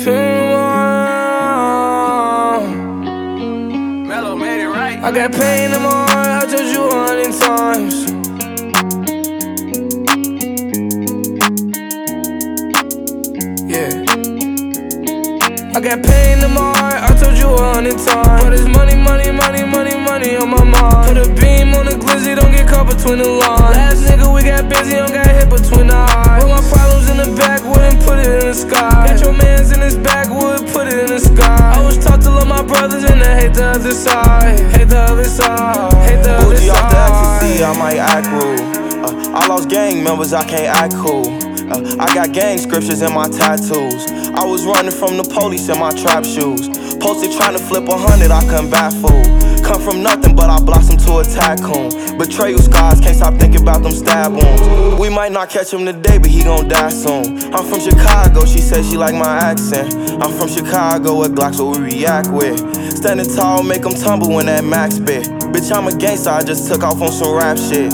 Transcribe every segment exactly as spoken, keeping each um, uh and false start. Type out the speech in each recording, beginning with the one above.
pain more. Mellow made it right. I got pain in my heart, I told you a hundred times. Yeah. I got pain in my heart, I told you a hundred times. But it's money, money, money, money, money on my mind. Put a beam on the glizzy, don't get caught between the lines. Last nigga we got busy, don't got hit between the eyes. Put my problems in the backwood and put it in the sky. Got your mans in his backwood, put it in the sky. I was taught to love my brothers and I hate the other side. Hate the other side, hate the other Bougie side. off the ecstasy, I might act rude. uh, I lost gang members, I can't act cool. uh, I got gang scriptures in my tattoos. I was running from the police in my trap shoes. Posted trying to flip a hundred, I couldn't bat fool. Come from nothing, but I blossomed to a tycoon. Betrayal scars, can't stop thinking about them stab wounds. We might not catch him today, but he gon' die soon. I'm from Chicago, she said she like my accent. I'm from Chicago, with Glocks what we react with. Standing tall, make them tumble when that max bit. Bitch, I'm a gangster, I just took off on some rap shit.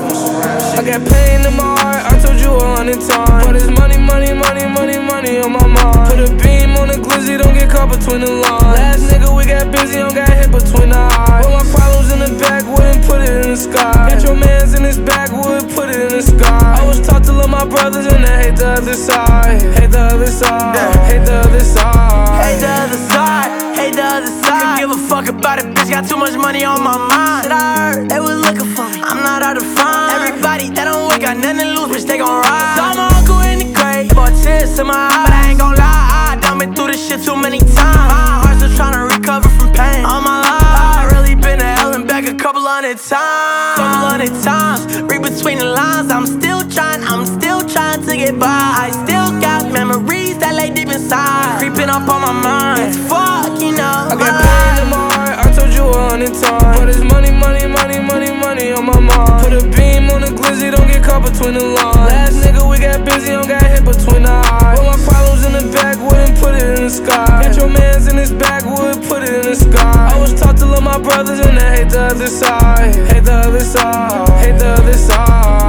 I got pain in my heart, I told you a hundred times. But it's money, money, money, money, money on my mind. Put a beam on the glizzy, don't get caught between the lines. Last nigga we got busy, don't got hit between the eyes. Put my problems in the backwood and put it in the sky. Got your mans in his backwood, put it in the sky. I was taught to love my brothers and I hate the other side. Hate the other side, hate the other side. Hate the other side, hate the other side. Couldn't give a fuck about it, bitch, got too much money on my mind. Shit, I heard they was looking for me, I'm not hard to find. Everybody that don't work got nothing to lose, bitch, they gon' ride. Saw my uncle in the grave, bought tears in my eyes. But I ain't gon' lie, I done been through this shit too many times. My heart's still tryna recover from pain. All my life, I really been to hell and back a couple hundred times. Couple hundred times, read between the lines. I'm still trying, I'm still trying to get by. I still got memories that lay deep inside, creeping up on my mind. It's fuck, you know. I got pain in my heart, I told you a hundred times. But it's money, money, money, money, money on my mind. Put a beam on the glizzy, don't get caught between the lines. Last nigga we got busy, don't got hit between the eyes. Put my problems in the backwood and put it in the sky. Got your mans in his backwood, put it in the sky. I was taught to love my brothers and I hate the other side. Hate the other side, hate the other side.